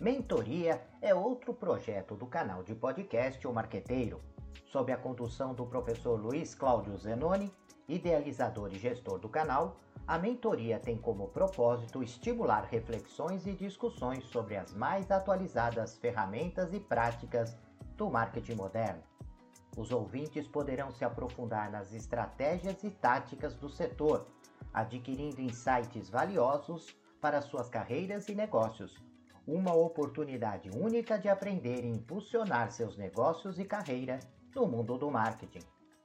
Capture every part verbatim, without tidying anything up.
Mentoria é outro projeto do canal de podcast O Marqueteiro, sob a condução do professor Luiz Cláudio Zenoni, idealizador e gestor do canal. A mentoria tem como propósito estimular reflexões e discussões sobre as mais atualizadas ferramentas e práticas do marketing moderno. Os ouvintes poderão se aprofundar nas estratégias e táticas do setor, adquirindo insights valiosos para suas carreiras e negócios. Uma oportunidade única de aprender e impulsionar seus negócios e carreira no mundo do marketing.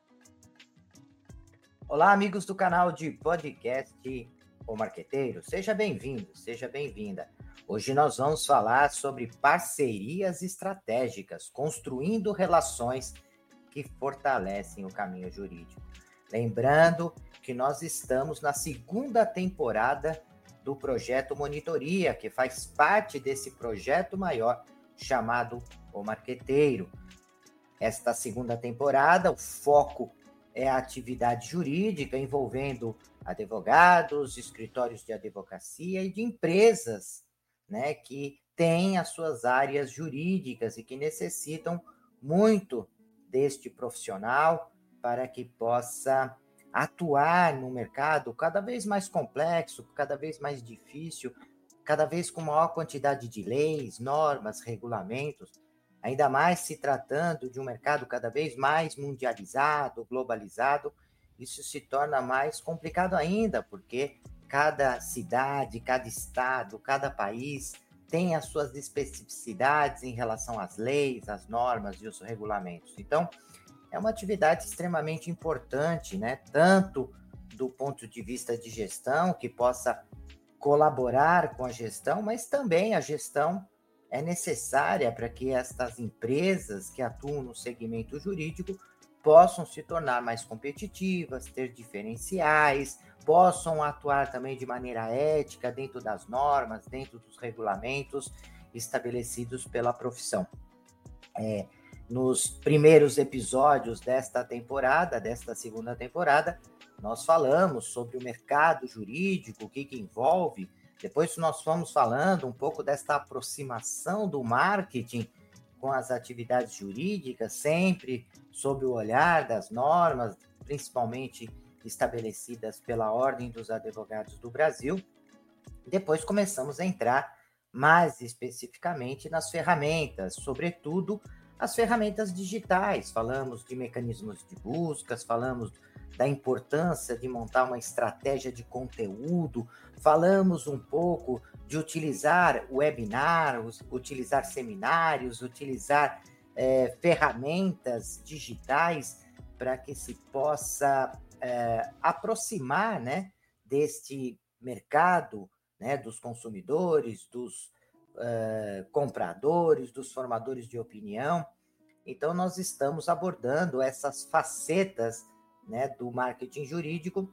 Olá, amigos do canal de podcast O Marqueteiro. Seja bem-vindo, seja bem-vinda. Hoje nós vamos falar sobre parcerias estratégicas, construindo relações que fortalecem o caminho jurídico. Lembrando que nós estamos na segunda temporada do projeto Monitoria, que faz parte desse projeto maior chamado O Marqueteiro. Esta segunda temporada, o foco é a atividade jurídica envolvendo advogados, escritórios de advocacia e de empresas, né, que têm as suas áreas jurídicas e que necessitam muito deste profissional para que possa atuar no mercado cada vez mais complexo, cada vez mais difícil, cada vez com maior quantidade de leis, normas, regulamentos, ainda mais se tratando de um mercado cada vez mais mundializado, globalizado. Isso se torna mais complicado ainda, porque cada cidade, cada estado, cada país tem as suas especificidades em relação às leis, às normas e os regulamentos. Então, é uma atividade extremamente importante, né? Tanto do ponto de vista de gestão, que possa colaborar com a gestão, mas também a gestão é necessária para que estas empresas que atuam no segmento jurídico possam se tornar mais competitivas, ter diferenciais, possam atuar também de maneira ética dentro das normas, dentro dos regulamentos estabelecidos pela profissão. É, Nos primeiros episódios desta temporada, desta segunda temporada, nós falamos sobre o mercado jurídico, o que, que envolve. Depois nós fomos falando um pouco desta aproximação do marketing com as atividades jurídicas, sempre sob o olhar das normas, principalmente estabelecidas pela Ordem dos Advogados do Brasil. Depois começamos a entrar mais especificamente nas ferramentas, sobretudo as ferramentas digitais. Falamos de mecanismos de buscas, falamos da importância de montar uma estratégia de conteúdo, falamos um pouco de utilizar webinars, utilizar seminários, utilizar é, ferramentas digitais para que se possa é, aproximar, né, deste mercado, né, dos consumidores, dos Uh, compradores, dos formadores de opinião. Então, nós estamos abordando essas facetas, né, do marketing jurídico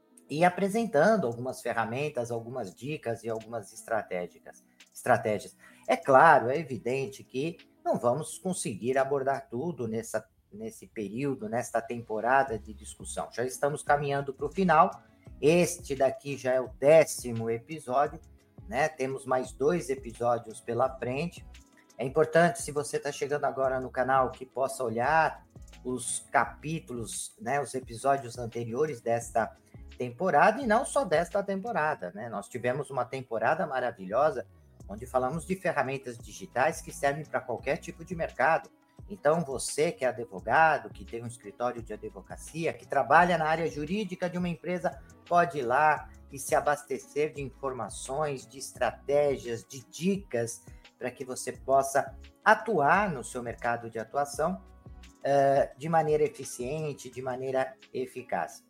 e apresentando algumas ferramentas, algumas dicas e algumas estratégias. estratégias. É claro, é evidente que não vamos conseguir abordar tudo nessa, nesse período, nesta temporada de discussão. Já estamos caminhando para o final. Este daqui já é o décimo episódio. Né? Temos mais dois episódios pela frente. É importante, se você está chegando agora no canal, que possa olhar os capítulos, né, os episódios anteriores desta temporada, e não só desta temporada. Né? Nós tivemos uma temporada maravilhosa, onde falamos de ferramentas digitais que servem para qualquer tipo de mercado. Então, você que é advogado, que tem um escritório de advocacia, que trabalha na área jurídica de uma empresa, pode ir lá e se abastecer de informações, de estratégias, de dicas, para que você possa atuar no seu mercado de atuação uh, de maneira eficiente, de maneira eficaz.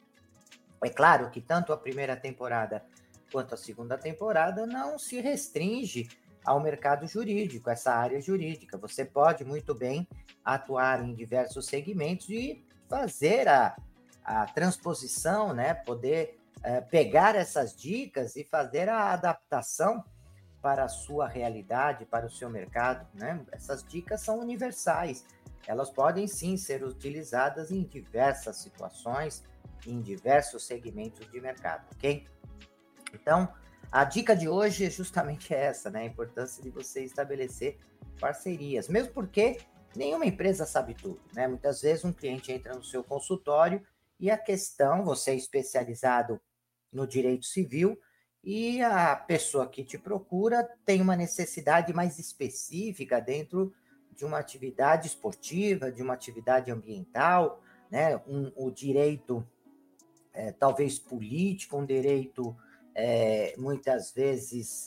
É claro que tanto a primeira temporada quanto a segunda temporada não se restringe ao mercado jurídico, essa área jurídica. Você pode muito bem atuar em diversos segmentos e fazer a, a transposição, né? Poder Uh, pegar essas dicas e fazer a adaptação para a sua realidade, para o seu mercado, né? Essas dicas são universais, elas podem sim ser utilizadas em diversas situações, em diversos segmentos de mercado, ok? Então, a dica de hoje é justamente essa, né? A importância de você estabelecer parcerias, mesmo porque nenhuma empresa sabe tudo, né? Muitas vezes um cliente entra no seu consultório e a questão, você é especializado no direito civil e a pessoa que te procura tem uma necessidade mais específica dentro de uma atividade esportiva, de uma atividade ambiental, né? Um, o direito, é, talvez político, um direito, é, muitas vezes,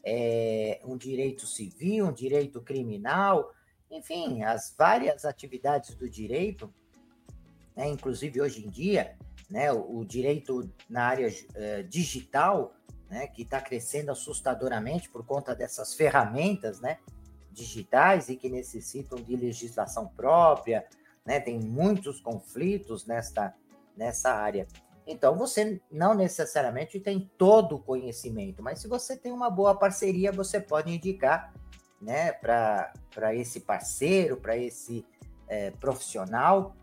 é, um direito civil, um direito criminal, enfim, as várias atividades do direito, né? Inclusive hoje em dia, né, o, o direito na área uh, digital, né, que está crescendo assustadoramente por conta dessas ferramentas, né, digitais e que necessitam de legislação própria, né, tem muitos conflitos nesta, nessa área. Então, você não necessariamente tem todo o conhecimento, mas se você tem uma boa parceria, você pode indicar, né, para esse parceiro, para esse é, profissional,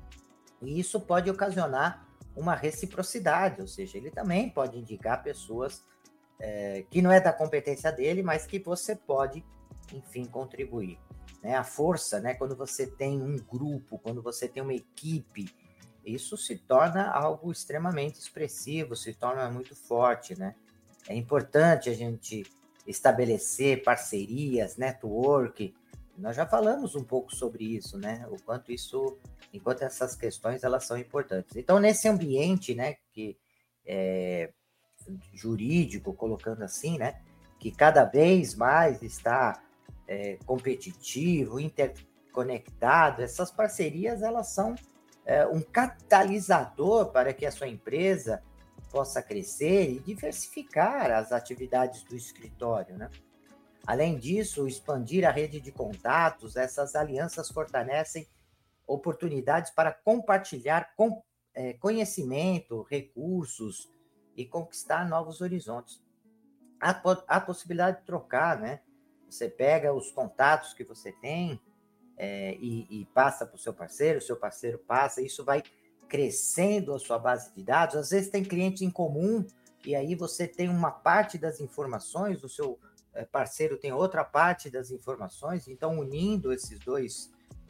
e isso pode ocasionar uma reciprocidade, ou seja, ele também pode indicar pessoas é, que não é da competência dele, mas que você pode, enfim, contribuir. Né? A força, né? Quando você tem um grupo, quando você tem uma equipe, isso se torna algo extremamente expressivo, se torna muito forte, né? É importante a gente estabelecer parcerias, network. Nós já falamos um pouco sobre isso, né? O quanto isso, enquanto essas questões elas são importantes. Então, nesse ambiente, né, que é, jurídico, colocando assim, né, que cada vez mais está é, competitivo, interconectado, essas parcerias elas são é, um catalisador para que a sua empresa possa crescer e diversificar as atividades do escritório, né? Além disso, expandir a rede de contatos, essas alianças fortalecem oportunidades para compartilhar com, é, conhecimento, recursos e conquistar novos horizontes. A, a possibilidade de trocar, né? Você pega os contatos que você tem é, e, e passa para o seu parceiro, o seu parceiro passa, isso vai crescendo a sua base de dados. Às vezes tem clientes em comum e aí você tem uma parte das informações, o seu parceiro tem outra parte das informações, então unindo esses dois,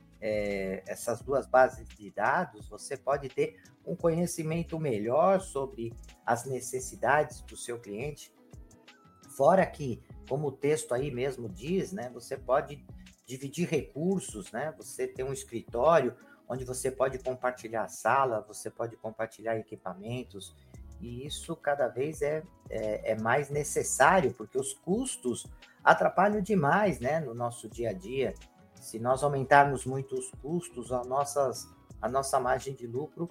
é, essas duas bases de dados, você pode ter um conhecimento melhor sobre as necessidades do seu cliente. Fora que, como o texto aí mesmo diz, né, você pode dividir recursos, né? Você tem um escritório onde você pode compartilhar a sala, você pode compartilhar equipamentos, e isso cada vez é, é, é mais necessário, porque os custos atrapalham demais, né, no nosso dia a dia. Se nós aumentarmos muito os custos, a, nossas, a nossa margem de lucro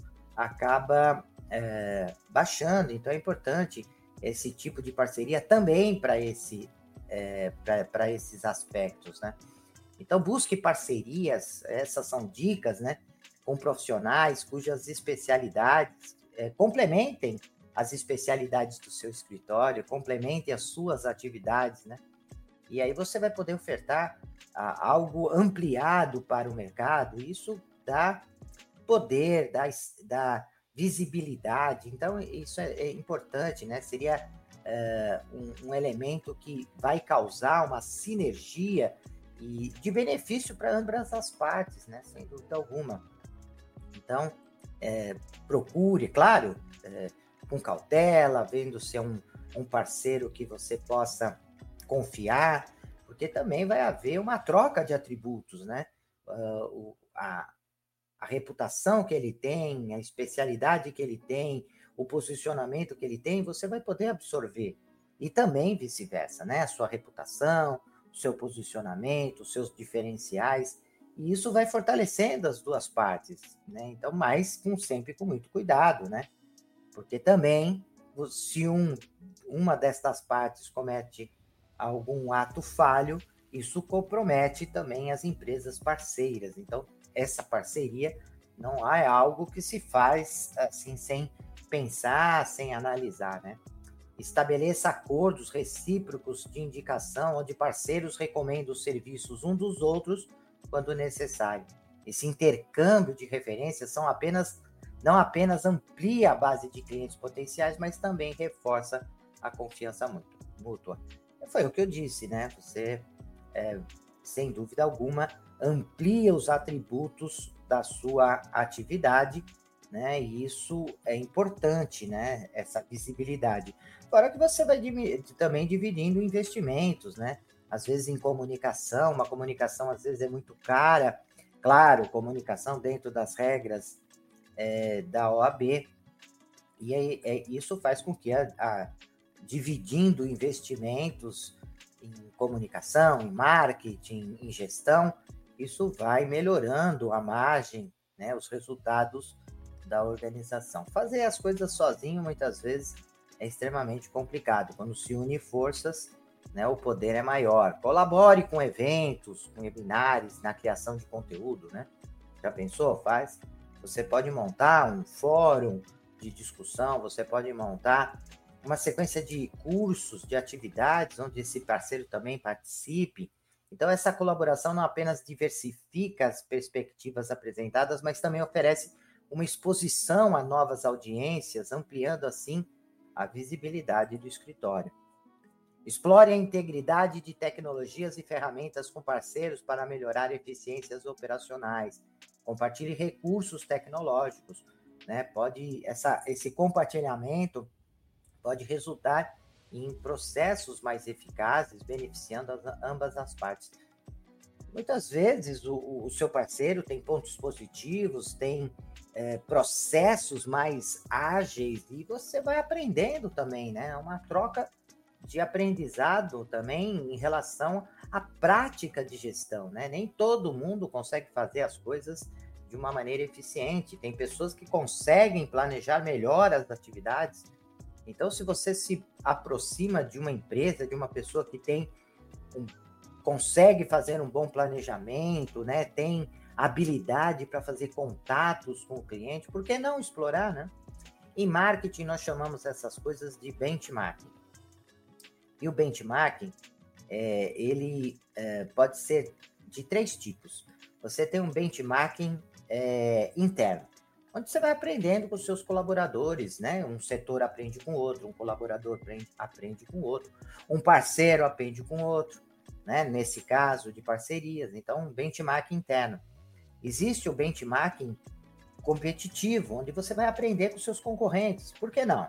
acaba é, baixando. Então é importante esse tipo de parceria também para esse, é, para esses aspectos, né? Então busque parcerias, essas são dicas, né, com profissionais cujas especialidades é, complementem as especialidades do seu escritório, complementem as suas atividades, né? E aí você vai poder ofertar ah, algo ampliado para o mercado, isso dá poder, dá, dá visibilidade, então isso é, é importante, né? Seria é, um, um elemento que vai causar uma sinergia e de benefício para ambas as partes, né? Sem dúvida alguma. Então, é, procure, claro, é, com cautela, vendo se é um, um parceiro que você possa confiar, porque também vai haver uma troca de atributos, né? Uh, o, a, a reputação que ele tem, a especialidade que ele tem, o posicionamento que ele tem, você vai poder absorver. E também vice-versa, né? A sua reputação, o seu posicionamento, os seus diferenciais, e isso vai fortalecendo as duas partes, né? Então, mas com, sempre com muito cuidado, né? Porque também, se um, uma destas partes comete algum ato falho, isso compromete também as empresas parceiras. Então, essa parceria não é algo que se faz assim sem pensar, sem analisar, né? Estabeleça acordos recíprocos de indicação, onde parceiros recomendam os serviços um dos outros quando necessário. Esse intercâmbio de referências são apenas, não apenas amplia a base de clientes potenciais, mas também reforça a confiança mútua. mútua. Foi o que eu disse, né? Você, é, sem dúvida alguma, amplia os atributos da sua atividade, né? E isso é importante, né? Essa visibilidade. Fora que você vai também dividindo investimentos, né? Às vezes em comunicação, uma comunicação às vezes é muito cara. Claro, comunicação dentro das regras é, da O A B. E aí, é, isso faz com que, a, a, dividindo investimentos em comunicação, em marketing, em gestão, isso vai melhorando a margem, né, os resultados da organização. Fazer as coisas sozinho, muitas vezes, é extremamente complicado. Quando se une forças, né, o poder é maior. Colabore com eventos, com webinários, na criação de conteúdo, né? Já pensou? Faz. Você pode montar um fórum de discussão, você pode montar uma sequência de cursos, de atividades, onde esse parceiro também participe. Então, essa colaboração não apenas diversifica as perspectivas apresentadas, mas também oferece uma exposição a novas audiências, ampliando, assim, a visibilidade do escritório. Explore a integridade de tecnologias e ferramentas com parceiros para melhorar eficiências operacionais. Compartilhe recursos tecnológicos, né? Pode, essa, esse compartilhamento pode resultar em processos mais eficazes, beneficiando as, ambas as partes. Muitas vezes o, o seu parceiro tem pontos positivos, tem é, processos mais ágeis, e você vai aprendendo também, né? É uma troca de aprendizado também em relação à prática de gestão, né? Nem todo mundo consegue fazer as coisas de uma maneira eficiente. Tem pessoas que conseguem planejar melhor as atividades. Então, se você se aproxima de uma empresa, de uma pessoa que tem um, consegue fazer um bom planejamento, né? Tem habilidade para fazer contatos com o cliente, por que não explorar, né? Em marketing, nós chamamos essas coisas de benchmarking. E o benchmarking, é, ele é, pode ser de três tipos. Você tem um benchmarking é, interno, onde você vai aprendendo com os seus colaboradores, né? Um setor aprende com o outro, um colaborador aprende, aprende com o outro, um parceiro aprende com o outro, né? Nesse caso de parcerias. Então, um benchmarking interno. Existe o benchmarking competitivo, onde você vai aprender com seus concorrentes. Por que não?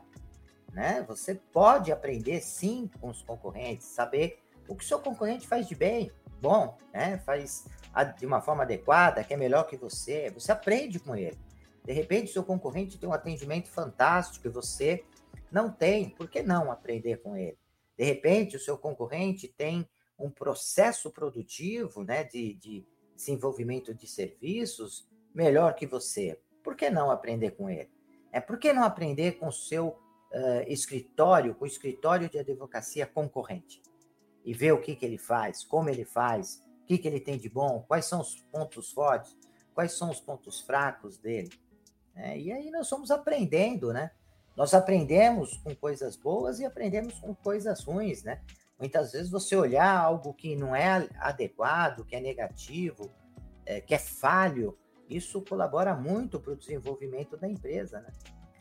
Né? Você pode aprender, sim, com os concorrentes, saber o que o seu concorrente faz de bem, bom, né? Faz de uma forma adequada, que é melhor que você. Você aprende com ele. De repente, o seu concorrente tem um atendimento fantástico e você não tem. Por que não aprender com ele? De repente, o seu concorrente tem um processo produtivo, né, de, de desenvolvimento de serviços melhor que você. Por que não aprender com ele? É, por que não aprender com o seu Uh, escritório, com o escritório de advocacia concorrente, e ver o que, que ele faz, como ele faz, o que, que ele tem de bom, quais são os pontos fortes, quais são os pontos fracos dele. Né? E aí nós vamos aprendendo, né? Nós aprendemos com coisas boas e aprendemos com coisas ruins, né? Muitas vezes você olhar algo que não é adequado, que é negativo, é, que é falho, isso colabora muito para o desenvolvimento da empresa, né?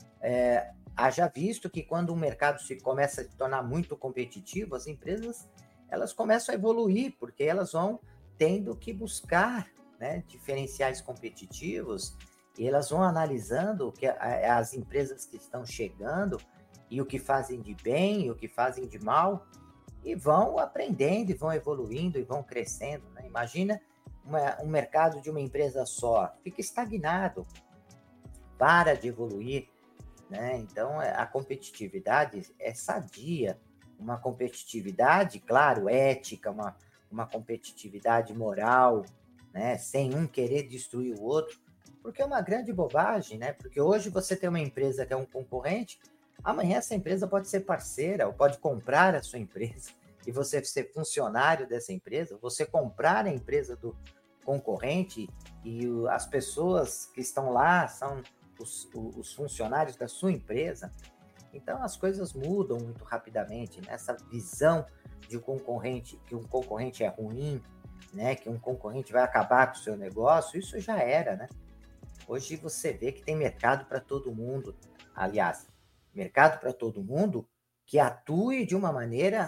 É, haja visto que quando o mercado se começa a se tornar muito competitivo, as empresas elas começam a evoluir, porque elas vão tendo que buscar, né, diferenciais competitivos, e elas vão analisando que a, as empresas que estão chegando e o que fazem de bem e o que fazem de mal, e vão aprendendo e vão evoluindo e vão crescendo. Né? Imagina uma, um mercado de uma empresa só, fica estagnado, para de evoluir. Né? Então, a competitividade é sadia, uma competitividade, claro, ética, uma, uma competitividade moral, né? Sem um querer destruir o outro, porque é uma grande bobagem, né? Porque hoje você tem uma empresa que é um concorrente, amanhã essa empresa pode ser parceira, ou pode comprar a sua empresa, e você ser funcionário dessa empresa, você comprar a empresa do concorrente, e o, as pessoas que estão lá são Os, os funcionários da sua empresa. Então as coisas mudam muito rapidamente, né? Essa visão de um concorrente, que um concorrente é ruim, né? Que um concorrente vai acabar com o seu negócio, isso já era, né? Hoje você vê que tem mercado para todo mundo, aliás, mercado para todo mundo que atue de uma maneira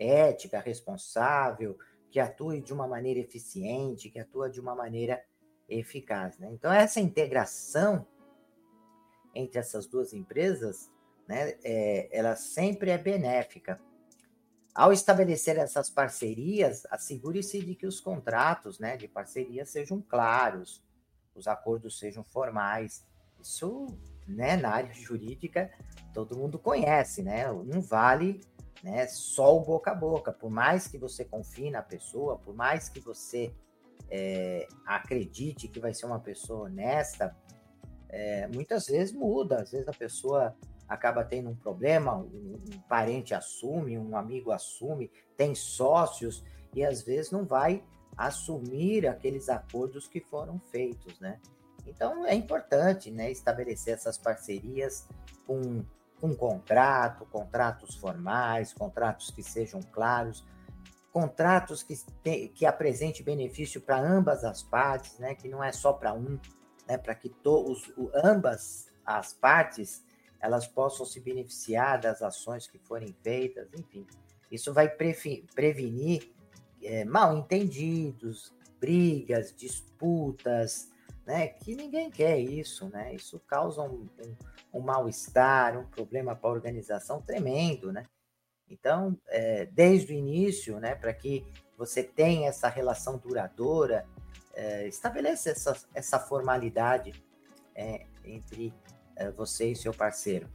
ética, responsável, que atue de uma maneira eficiente, que atua de uma maneira eficaz, né? Então, essa integração entre essas duas empresas, né, é, ela sempre é benéfica. Ao estabelecer essas parcerias, assegure-se de que os contratos, né, de parceria sejam claros, os acordos sejam formais. Isso, né, na área jurídica, todo mundo conhece, né? Não vale, né, só o boca a boca. Por mais que você confie na pessoa, por mais que você é, acredite que vai ser uma pessoa honesta, é, muitas vezes muda. Às vezes a pessoa acaba tendo um problema, um, um parente assume, um amigo assume, tem sócios, e às vezes não vai assumir aqueles acordos que foram feitos, né? Então, é importante, né, estabelecer essas parcerias com, com contrato, contratos formais, contratos que sejam claros, contratos que, te, que apresentem benefício para ambas as partes, né, que não é só para um, né, para que to, os, o, ambas as partes elas possam se beneficiar das ações que forem feitas, enfim. Isso vai prefi, prevenir é, mal-entendidos, brigas, disputas, né, que ninguém quer isso, né? Isso causa um, um, um mal-estar, um problema para a organização tremendo, né? Então, é, desde o início, né, para que você tenha essa relação duradoura, é, estabeleça essa, essa formalidade é, entre é, você e seu parceiro.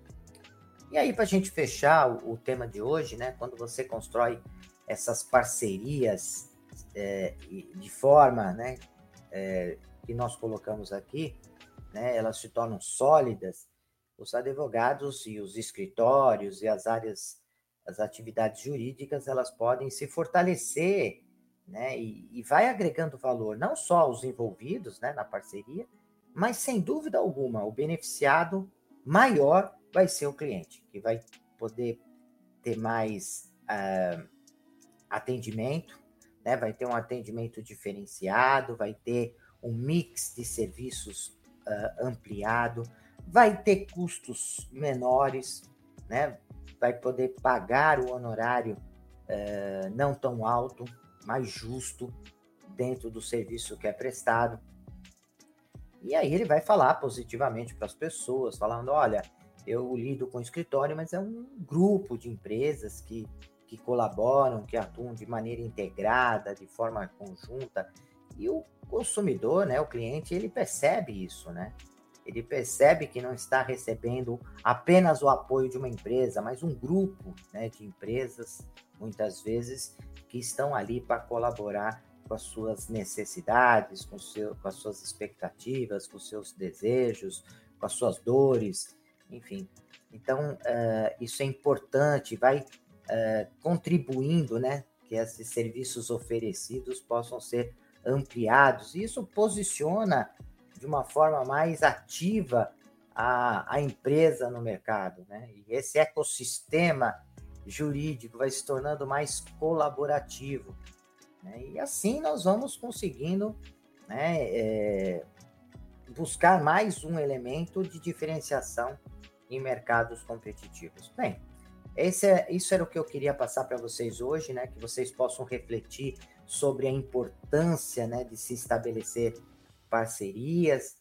E aí, para a gente fechar o, o tema de hoje, né, quando você constrói essas parcerias é, de forma, né, é, que nós colocamos aqui, né, elas se tornam sólidas, os advogados e os escritórios e as áreas, as atividades jurídicas, elas podem se fortalecer, né, e, e vai agregando valor, não só aos envolvidos, né, na parceria, mas, sem dúvida alguma, o beneficiado maior vai ser o cliente, que vai poder ter mais uh, atendimento, né, vai ter um atendimento diferenciado, vai ter um mix de serviços uh, ampliado, vai ter custos menores, né? Vai poder pagar o honorário uh, não tão alto, mais justo, dentro do serviço que é prestado. E aí ele vai falar positivamente para as pessoas, falando, olha, eu lido com o escritório, mas é um grupo de empresas que, que colaboram, que atuam de maneira integrada, de forma conjunta. E o consumidor, né, o cliente, ele percebe isso, né? Ele percebe que não está recebendo apenas o apoio de uma empresa, mas um grupo, né, de empresas, muitas vezes, que estão ali para colaborar com as suas necessidades, com, seu, com as suas expectativas, com os seus desejos, com as suas dores, enfim. Então, uh, isso é importante, vai uh, contribuindo, né, que esses serviços oferecidos possam ser ampliados. Isso posiciona de uma forma mais ativa a, a empresa no mercado, né? E esse ecossistema jurídico vai se tornando mais colaborativo, né? E assim nós vamos conseguindo, né, é, buscar mais um elemento de diferenciação em mercados competitivos. Bem, esse é, isso era o que eu queria passar para vocês hoje, né? Que vocês possam refletir sobre a importância, né, de se estabelecer parcerias,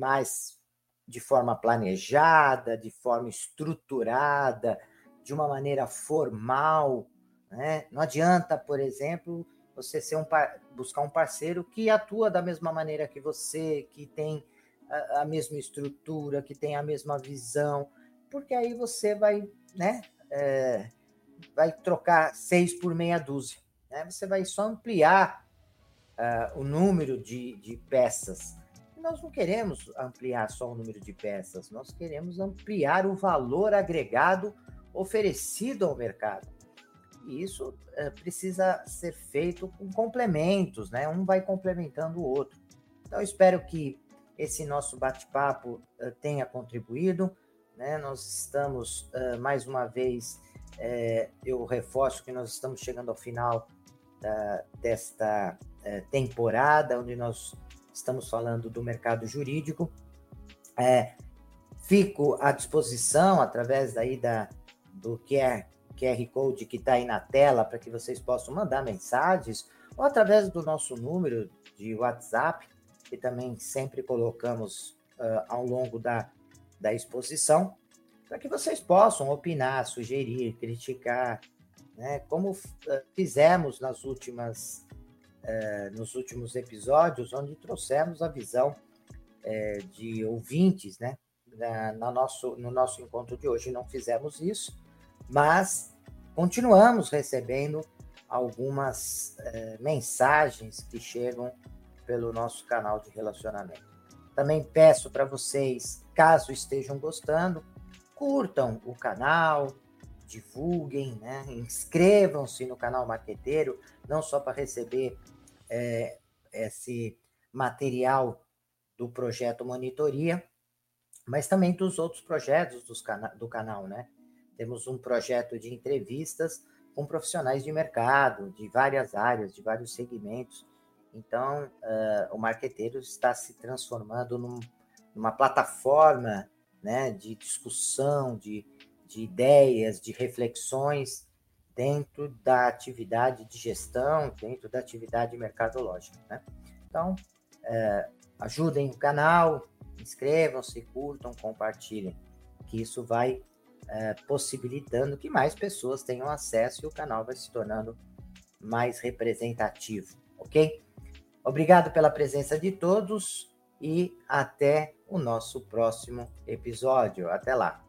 mas de forma planejada, de forma estruturada, de uma maneira formal, né? Não adianta, por exemplo, você ser um, buscar um parceiro que atua da mesma maneira que você, que tem a, a mesma estrutura, que tem a mesma visão, porque aí você vai, né, é, vai trocar seis por meia dúzia. Né? Você vai só ampliar uh, o número de, de peças. E nós não queremos ampliar só o número de peças, nós queremos ampliar o valor agregado oferecido ao mercado. E isso uh, precisa ser feito com complementos, né? Um vai complementando o outro. Então, eu espero que esse nosso bate-papo uh, tenha contribuído. Né? Nós estamos, uh, mais uma vez, uh, eu reforço que nós estamos chegando ao final Da, desta é, temporada, onde nós estamos falando do mercado jurídico. É, fico à disposição, através daí da, do Q R Q R Code que está aí na tela para que vocês possam mandar mensagens ou através do nosso número de WhatsApp, que também sempre colocamos uh, ao longo da, da exposição, para que vocês possam opinar, sugerir, criticar, né, como uh, fizemos nas últimas, uh, nos últimos episódios, onde trouxemos a visão uh, de ouvintes, né, na, na nosso, no nosso encontro de hoje. Não fizemos isso, mas continuamos recebendo algumas uh, mensagens que chegam pelo nosso canal de relacionamento. Também peço para vocês, caso estejam gostando, curtam o canal, divulguem, né? Inscrevam-se no canal Marqueteiro, não só para receber é, esse material do projeto Monitoria, mas também dos outros projetos dos cana- do canal, né? Temos um projeto de entrevistas com profissionais de mercado, de várias áreas, de vários segmentos. Então, uh, o Marqueteiro está se transformando num, numa plataforma, né, de discussão, de, de ideias, de reflexões dentro da atividade de gestão, dentro da atividade mercadológica, né? Então, uh, ajudem o canal, inscrevam-se, curtam, compartilhem, que isso vai uh, possibilitando que mais pessoas tenham acesso e o canal vai se tornando mais representativo, ok? Obrigado pela presença de todos e até o nosso próximo episódio. Até lá.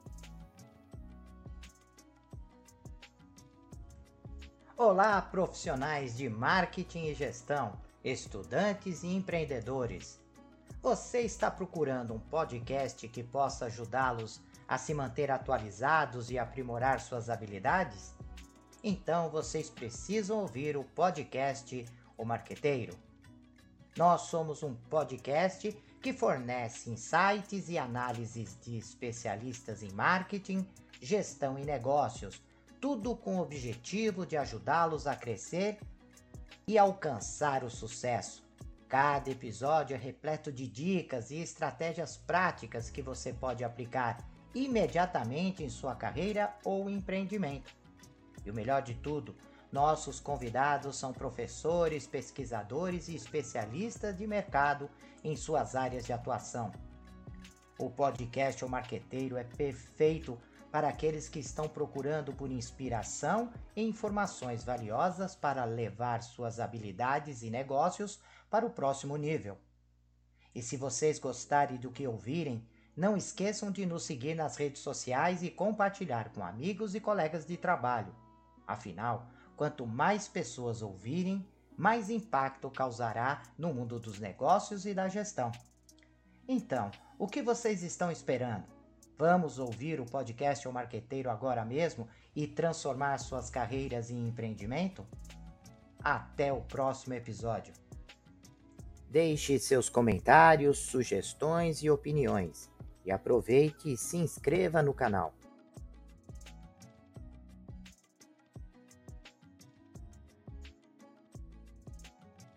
Olá, profissionais de marketing e gestão, estudantes e empreendedores. Você está procurando um podcast que possa ajudá-los a se manter atualizados e aprimorar suas habilidades? Então vocês precisam ouvir o podcast O Marqueteiro. Nós somos um podcast que fornece insights e análises de especialistas em marketing, gestão e negócios, tudo com o objetivo de ajudá-los a crescer e alcançar o sucesso. Cada episódio é repleto de dicas e estratégias práticas que você pode aplicar imediatamente em sua carreira ou empreendimento. E o melhor de tudo, nossos convidados são professores, pesquisadores e especialistas de mercado em suas áreas de atuação. O podcast O Marqueteiro é perfeito para aqueles que estão procurando por inspiração e informações valiosas para levar suas habilidades e negócios para o próximo nível. E se vocês gostarem do que ouvirem, não esqueçam de nos seguir nas redes sociais e compartilhar com amigos e colegas de trabalho. Afinal, quanto mais pessoas ouvirem, mais impacto causará no mundo dos negócios e da gestão. Então, o que vocês estão esperando? Vamos ouvir o podcast O Marqueteiro agora mesmo e transformar suas carreiras em empreendimento? Até o próximo episódio. Deixe seus comentários, sugestões e opiniões. E aproveite e se inscreva no canal.